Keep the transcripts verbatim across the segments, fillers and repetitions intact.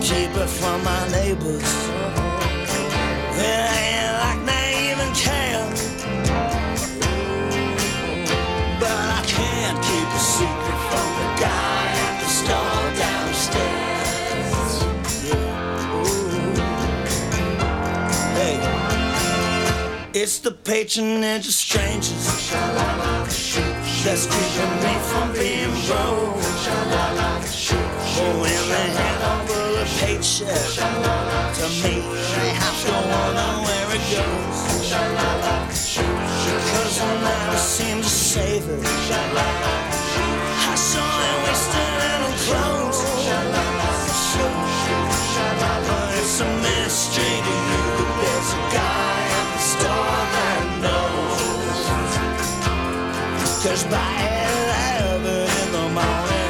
keep it from my neighbors. It ain't like they even care. But I can't keep a secret from the guy at the store downstairs. Yeah. Hey, it's the patronage of strangers that's keeping me from being broke. Oh, when they hand over a paycheck to me, they have to wonder where it goes. Because I never seem to save it. I saw it wasted little clothes. But it's a mystery to you that there's a guy at the store that knows. Cause by eleven in the morning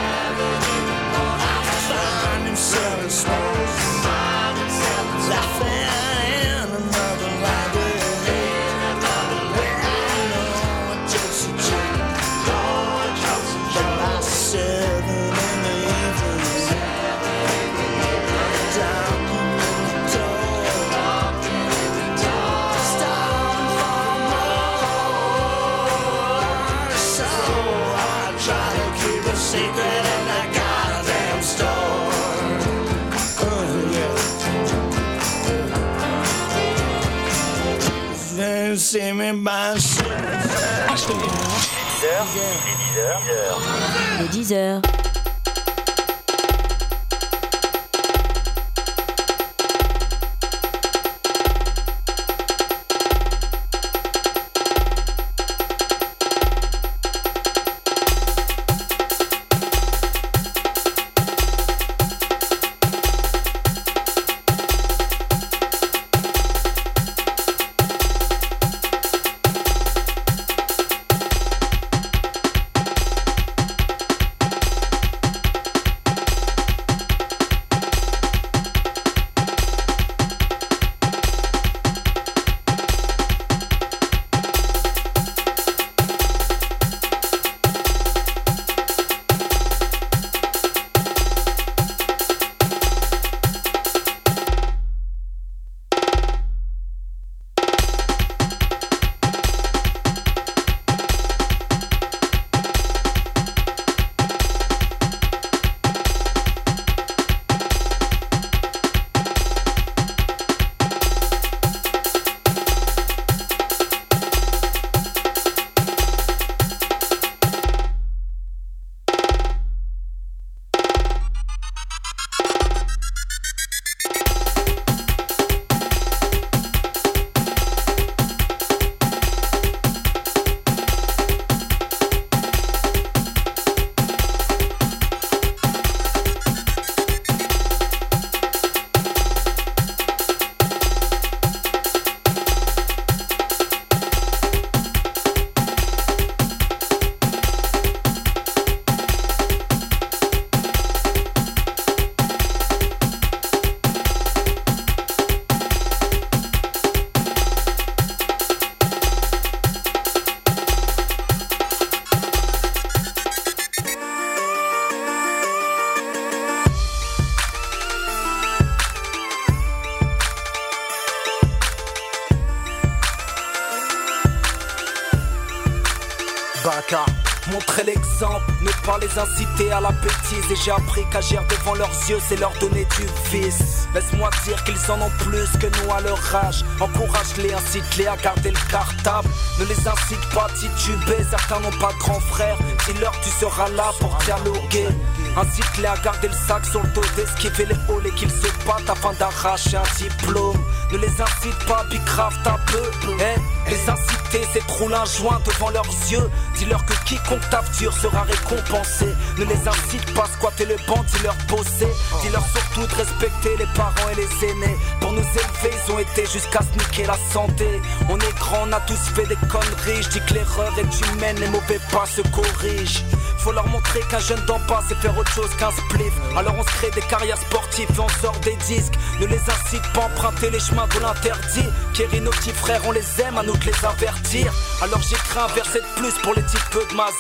I find him selling smokes, laughing in another library where I know a joke's a joke. But by seven in the evening, knocking on the door, starting for more. So I try to keep a secret in that goddamn store. Oh yeah. They see me by six. Le dix heures. Baka, montrer l'exemple, ne pas les inciter à la bêtise. Et j'ai appris qu'agir devant leurs yeux, c'est leur donner du vice. Laisse-moi dire qu'ils en ont plus que nous à leur âge. Encourage-les, incite-les à garder le cartable. Ne les incite pas à tituber, certains n'ont pas de grand frère. Dis-leur tu seras là pour dialoguer. Incite-les à garder le sac sur le dos, d'esquiver les halls et qu'ils se battent afin d'arracher un diplôme. Ne les incite pas à bicraft un peu, hey, les inciter c'est de rouler un joint devant leurs yeux. Dis-leur que quiconque tape dur sera récompensé. Ne les incite pas à squatter le banc, dis-leur bosser. Dis-leur surtout de respecter les parents et les aînés. Pour nous élever ils ont été jusqu'à se niquer la santé. On est grand, on a tous fait des conneries. Je dis que l'erreur est humaine, les mauvais pas se corrigent. Faut leur montrer qu'un jeune d'en bas c'est faire autre chose qu'un spliff. Alors on se crée des carrières sportives et on sort des disques. Ne les incite pas à emprunter les chemins de l'interdit. Kéry, nos petits frères on les aime, à nous de les avertir. Alors j'écris un verset de plus pour les types de ma zup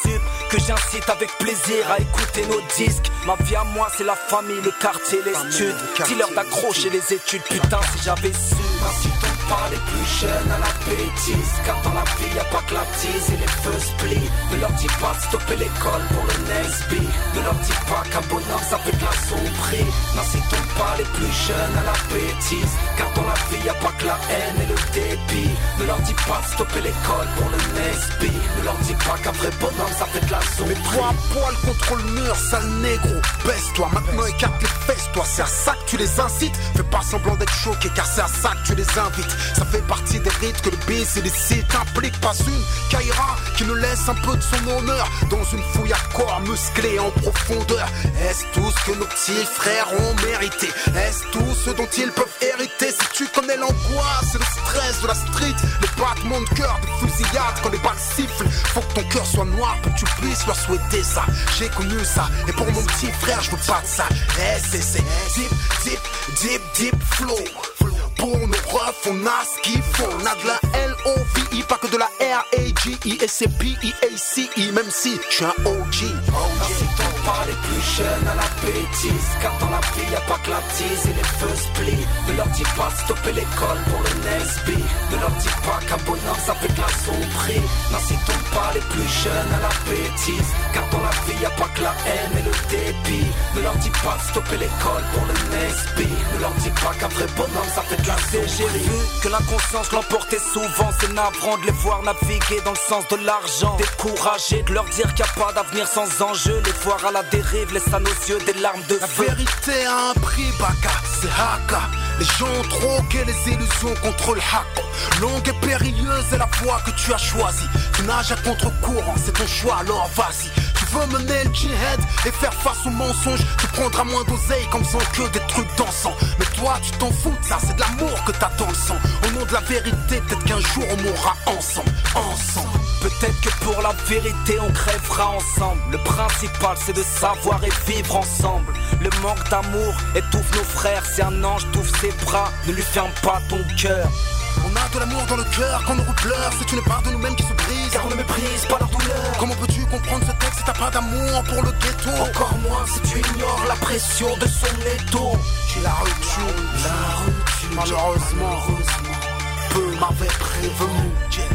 que j'incite avec plaisir à écouter nos disques. Ma vie à moi c'est la famille, le quartier, les studs. Dis-leur d'accrocher les études, putain si j'avais su. N'incitons pas les plus jeunes à la bêtise, car dans la vie y'a pas que la tease et les feux split. Ne leur dis pas de stopper l'école pour le Nesby. Ne leur dis pas qu'un bonhomme ça fait de la sombrie. N'incitons pas les plus jeunes à la bêtise, car dans la vie y'a pas que la haine et le dépit. Ne leur dis pas de stopper l'école pour le Nesby. Ne leur dis pas qu'un vrai bonhomme ça fait de la sombrie. Mais toi à poil contre le mur, sale négro, baisse-toi, maintenant écarte tes fesses, toi c'est à ça que tu les incites. Fais pas semblant d'être choqué car c'est à ça que tu les invites. Ça fait partie des rites que le bis et les sites impliquent. Pas une Kaira qui ne laisse un peu de son honneur dans une fouille à corps musclé en profondeur. Est-ce tout ce que nos petits frères ont mérité? Est-ce tout ce dont ils peuvent hériter? Si tu connais l'angoisse et le stress de la street, les battements de cœur, des fusillades quand les balles sifflent, faut que ton cœur soit noir pour que tu puisses leur souhaiter ça. J'ai connu ça et pour mon petit frère je veux pas de ça. Eh c'est c'est deep deep deep deep flow. Pour nos refs, on a ce qu'il faut. On a de la L O V I, pas que de la R A G I. Et c'est B E A C I, même si je suis un O G. N'incitons pas les plus jeunes à la bêtise, car dans la vie y'a pas que la tease et les feux split. Ne leur dis pas de stopper l'école pour le Nesby. Ne leur dis pas qu'un bonhomme ça fait de la sombrie. N'incitons pas les plus jeunes à la bêtise, car dans la vie y'a pas que la haine et le dépit. Ne leur dis pas de stopper l'école pour le Nesby. Ne leur dis pas qu'un vrai bonhomme ça fait de la sombrie. J'ai vu que l'inconscience l'emportait souvent. C'est navrant de les voir naviguer dans le sens de l'argent. Découragé de leur dire qu'il n'y a pas d'avenir sans enjeu. Les voir à la dérive laisse à nos yeux des larmes de feu. La vérité a un prix, baka, c'est haka. Les gens ont troqué les illusions contre le haka. Longue et périlleuse est la voie que tu as choisie. Tu nages à contre-courant, c'est ton choix, alors vas-y. Tu veux mener le djihad et faire face aux mensonges. Tu prendras moins d'oseille comme faisant que des trucs dansants. Mais toi tu t'en fous de ça, c'est de l'amour que t'as dans le sang. Au nom de la vérité, peut-être qu'un jour on mourra ensemble, ensemble. Peut-être que pour la vérité on crèvera ensemble. Le principal c'est de savoir et vivre ensemble. Le manque d'amour étouffe nos frères. Si un ange t'ouvre ses bras, ne lui ferme pas ton cœur. On a de l'amour dans le cœur quand on pleure. C'est une part de nous-mêmes qui se brise, car on ne méprise pas leur douleur. Comment peux-tu comprendre ce texte si t'as pas d'amour pour le ghetto? Encore moins si tu ignores la pression de son étau. J'ai la rupture, la rupture. Malheureusement, malheureusement, peu m'avait prévenu.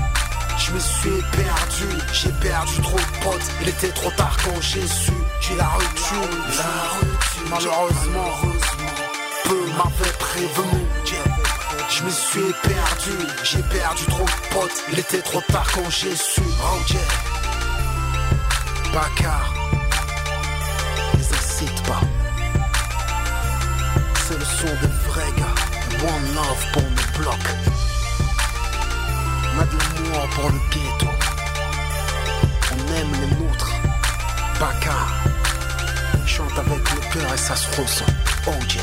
Je me suis perdu, j'ai perdu trop de potes. Il était trop tard quand j'ai su. J'ai la rupture, la rupture. Malheureusement, malheureusement, peu m'avait prévenu. Je me suis perdu, j'ai perdu trop de potes. Il était trop tard quand j'ai su. Oh yeah. Bakar, les incite pas. C'est le son des vrais gars. One love pour nos blocs. On a de l'amour pour le ghetto. On aime les nôtres. Bakar chante avec le cœur et ça se ressent. Oh yeah.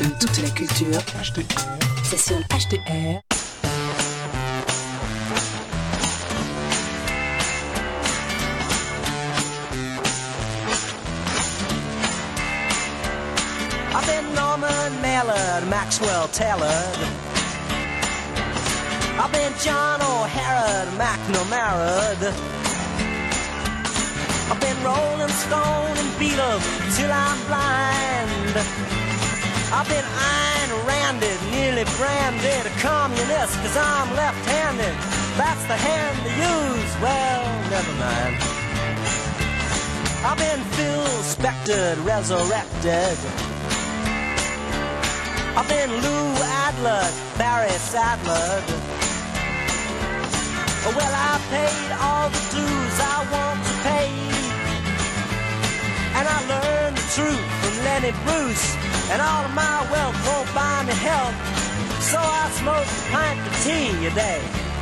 toute la culture. H T R. C'est sur H T R. I've been Norman Mailer, Maxwell Taylor. I've been John O'Hara, McNamara. I've been Rolling Stone and Beatles till I'm blind. I've been Ayn Randed, nearly branded a communist, cause I'm left-handed. That's the hand to use, well, never mind. I've been Phil Spector, resurrected. I've been Lou Adler, Barry Sadler. Well, I paid all the dues I want to pay, and I learned the truth from Lenny Bruce. And all of my wealth won't buy me health, so I smoke a pint of tea a day.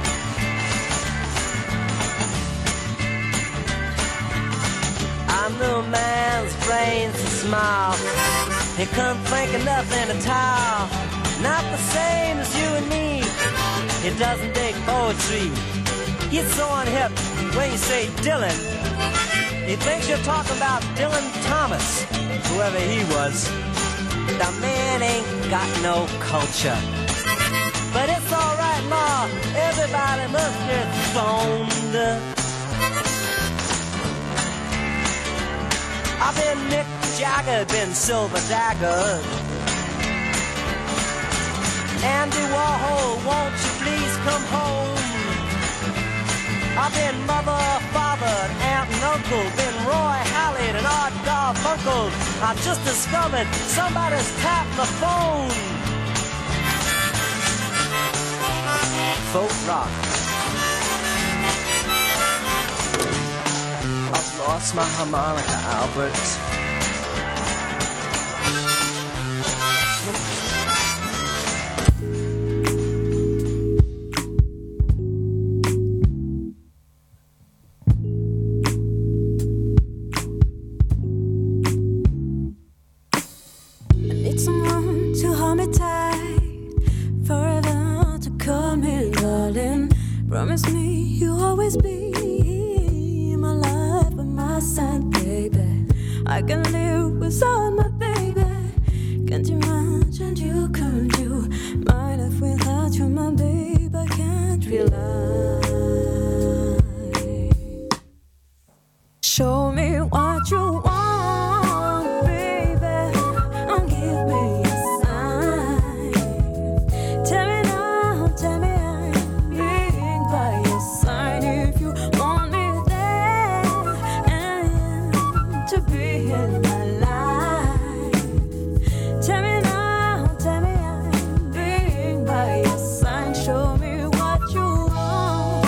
I'm the man's brains to smile. He couldn't think of nothing at all. Not the same as you and me. He doesn't dig poetry. He's so unhip when you say Dylan. He thinks you're talking about Dylan Thomas, whoever he was. The man ain't got no culture. But it's alright, Ma. Everybody must get stoned. I've been Mick Jagger, been Silver Dagger. Andy Warhol, won't you please come home? I've been mother, father, aunt and uncle, been Roy Hallett and Art Garfunkel. I just discovered somebody's tapped the phone. Folk rock. I've lost my harmonica, Albert. Promise me you'll always be in my life, by my side, baby. I can live without my baby. Can't imagine you, could you? My life without you, my baby, I can't rely. Show me what you want, baby, and give me a sign. Tell me now, tell me by your side if you want me there and to be in my life. Tell me now, tell me I'm being by your side. Show me what you want.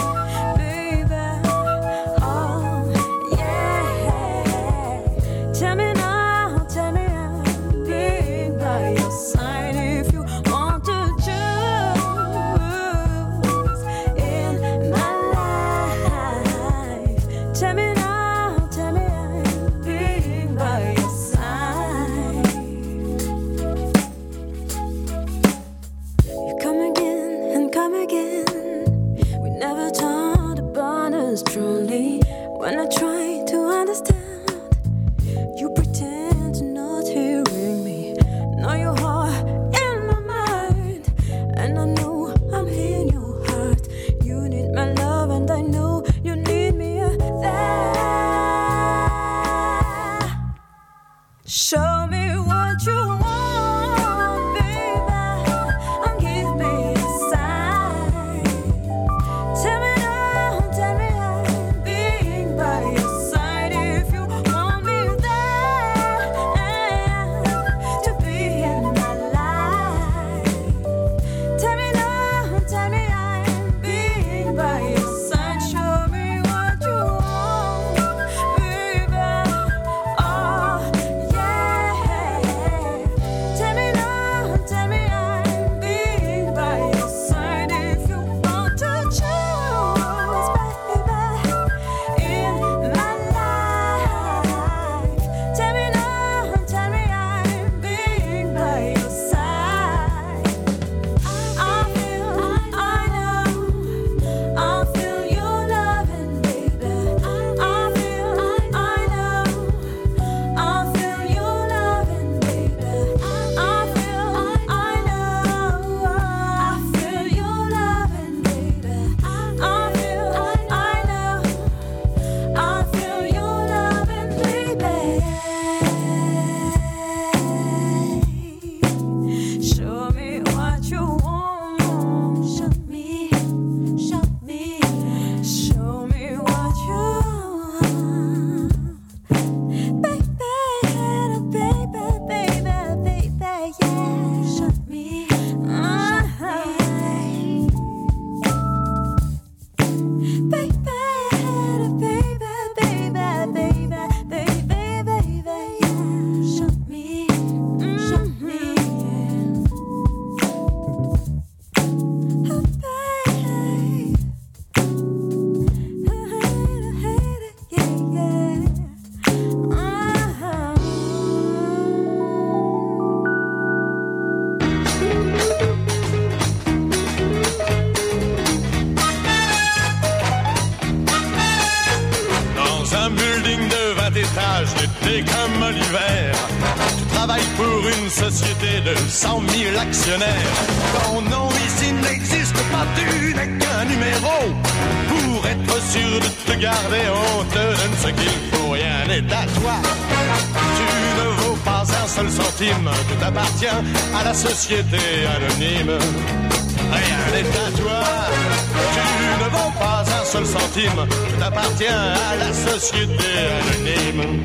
l'été comme l'hiver. Tu travailles pour une société de cent mille actionnaires. Ton nom ici n'existe pas, tu n'es qu'un numéro. Pour être sûr de te garder, on te donne ce qu'il faut, rien n'est à toi. Tu ne vaux pas un seul centime, tout appartient à la société anonyme. Rien n'est à toi, tu ne vaux pas un seul centime, tout appartient à la société anonyme.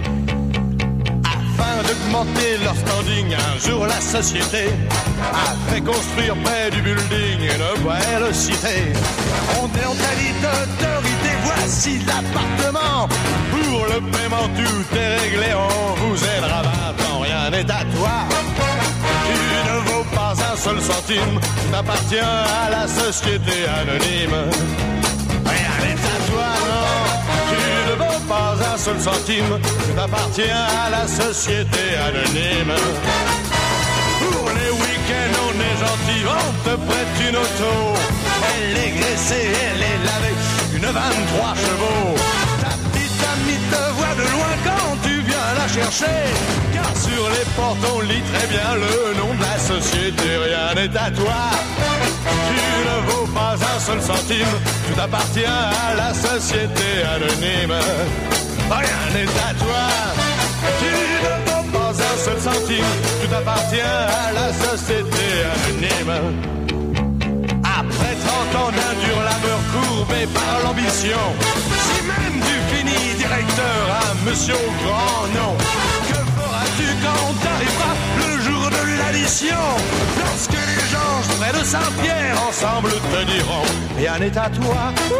Afin d'augmenter leur standing, un jour la société a fait construire près du building une belle cité. On est en qualité d'autorité, voici l'appartement. Pour le paiement tout est réglé, on vous aidera vingt ans, rien n'est à toi. Tu ne vaux pas un seul centime, tout appartient à la société anonyme. Rien n'est à toi, non. Tu ne vaux pas un seul centime, tout appartient à la société anonyme. Pour les week-ends, on est gentil, on te prête une auto. Elle est graissée, elle est lavée, une vingt-trois chevaux. Ta petite amie te voit de loin quand tu viens la chercher. Car sur les portes, on lit très bien le nom de la société. Rien n'est à toi. Tu ne vaux pas un seul centime, tout appartient à la société anonyme. Rien n'est à toi. Tu ne vaux pas un seul centime, tout appartient à la société anonyme. Après trente ans d'indure, labeur courbé par l'ambition, si même tu finis directeur à monsieur au grand nom, que feras-tu quand t'arriveras le jour de l'addition? Lorsque les gens près de Saint-Pierre ensemble te diront rien n'est à toi,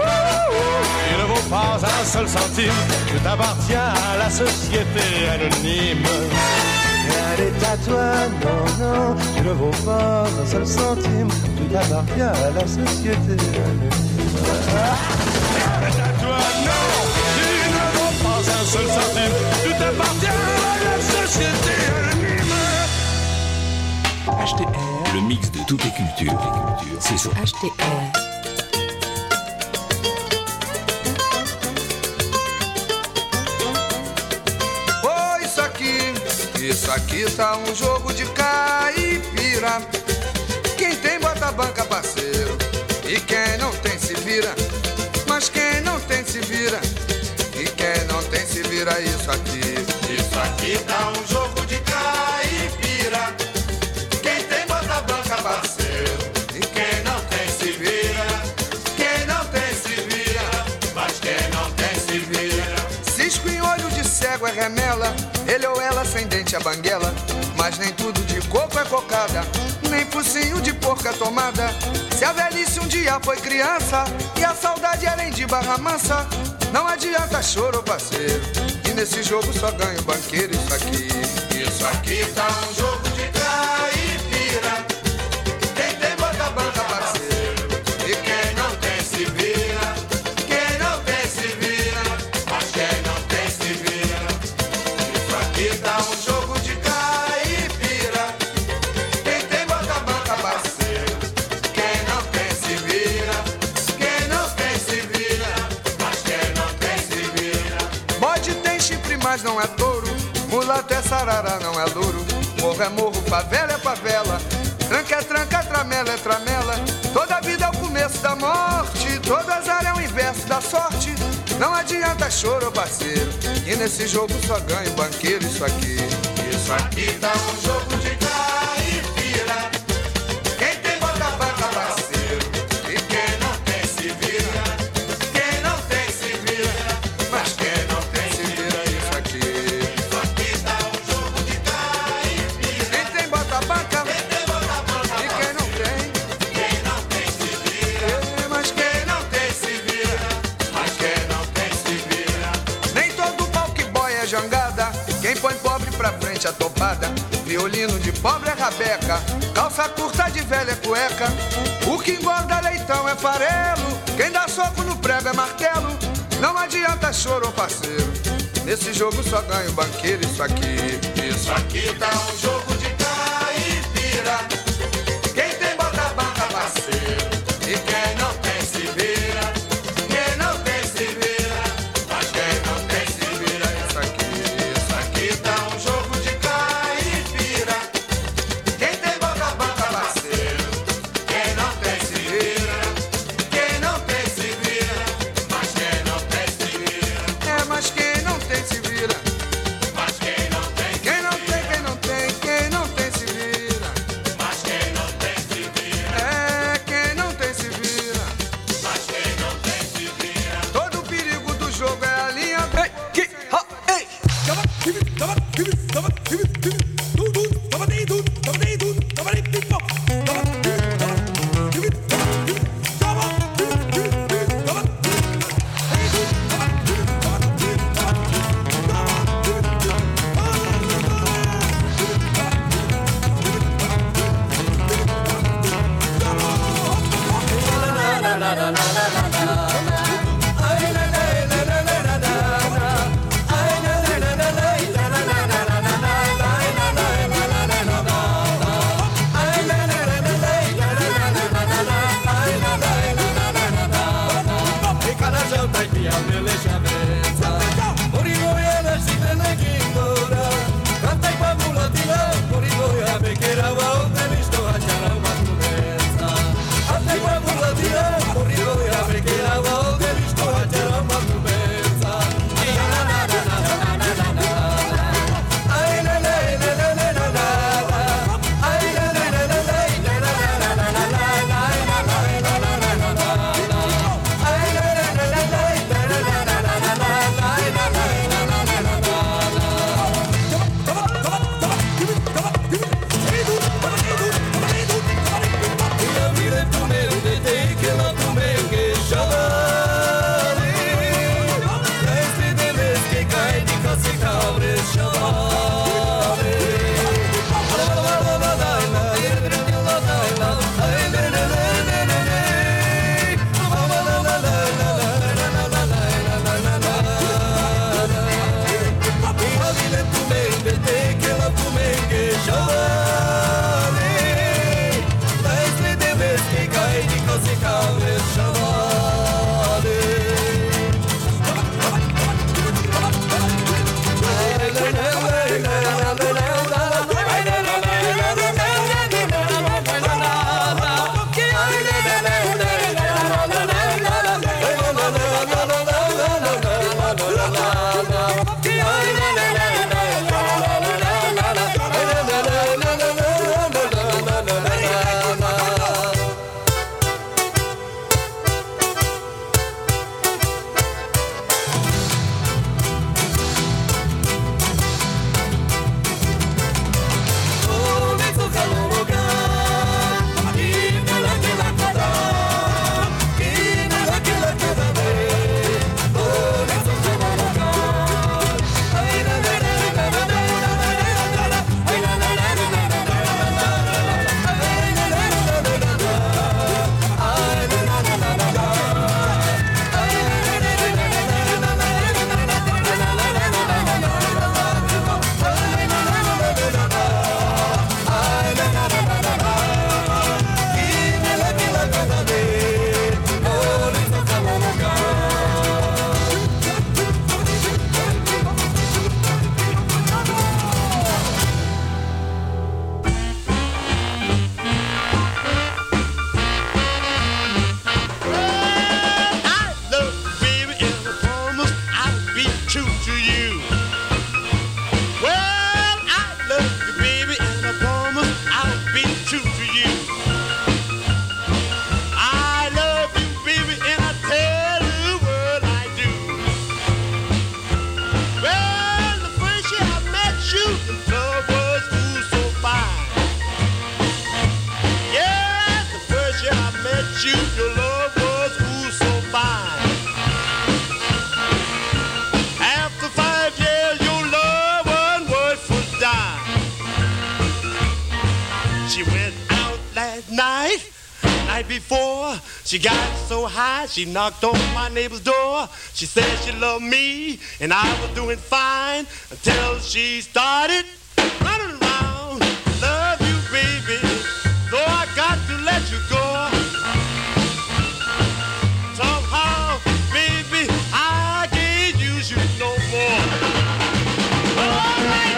il ne vaut pas un seul centime, tout appartient à la société anonyme. Rien n'est à toi, non, non, tu ne vaux pas un seul centime, tout appartient à la société anonyme. Rien n'est à toi, non, tu ne vaux pas un seul centime, tout appartient à la société anonyme. H T R, le mix de toutes les cultures, c'est sur H T R. Isso aqui tá um jogo de caipira. Quem tem bota a banca, parceiro, e quem não tem se vira. Mas quem não tem se vira, e quem não tem se vira. Isso aqui, isso aqui tá um jogo de caipira. Quem tem bota a banca, parceiro, e quem não tem se vira. Quem não tem se vira, mas quem não tem se vira. Cisco em olho de cego é remela, ele ou ela sem dente é banguela. Mas nem tudo de coco é cocada, nem focinho de porco é tomada. Se a velhice um dia foi criança e a saudade além de barra mansa, não adianta choro, parceiro, e nesse jogo só ganha o banqueiro. Isso aqui, isso aqui tá um jogo de caipira. Quem tem bota a banca, parceiro, e quem não tem se vira. Quem não tem se vira, mas quem não tem se vira. Isso aqui tá um jogo de caipira. Quem tem bota a banca, parceiro, quem não tem se vira. Quem não tem se vira, mas quem não tem se vira. Bode tem chifre, mas não é touro. Mulato é sarará, não é louro. Morro é morro, favela é favela. Tranca é tranca, tramela é tramela. Toda vida é o começo da morte, toda azar é o inverso da sorte. Não adianta choro, parceiro, e nesse jogo só ganha o banqueiro. Isso aqui, isso aqui tá um jogo de caipira. Quem tem bota a banca, parceiro, e quem não tem se vira. Quem não tem se vira, mas quem não tem se vira. Isso aqui, isso aqui tá um jogo de caipira. Quem tem bota a banca, quem tem bota a balada, violino de pobre é rabeca, calça curta de velha cueca. O que engorda leitão é farelo, quem dá soco no prego é martelo. Não adianta choro, parceiro, nesse jogo só ganha o banqueiro. Isso aqui, isso aqui tá um jogo de caipira. Quem tem bota banca, parceiro, e quem não tem se vira. Quem não tem se vira, mas quem não tem se vira. Isso aqui, isso aqui tá um jogo de caipira. Quem tem bota banca, parceiro, quem não tem se vira. Quem não tem se vira, mas quem não tem se vira. É, mas quem não tem se vira. Mas quem não tem, quem não tem, quem não tem, quem não tem se vira. Mas quem não tem se vira. É, quem não tem se vira. Mas quem não tem se vira. Todo o perigo do jogo é a linha do... Ei, que, ha, ei. last night. Night before, she got so high, she knocked on my neighbor's door. She said she loved me, and I was doing fine until she started running around. Love you, baby, so I got to let you go. Somehow, baby, I can't use you no more. All right,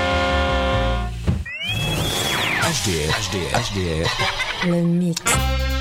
H D R. Le mix.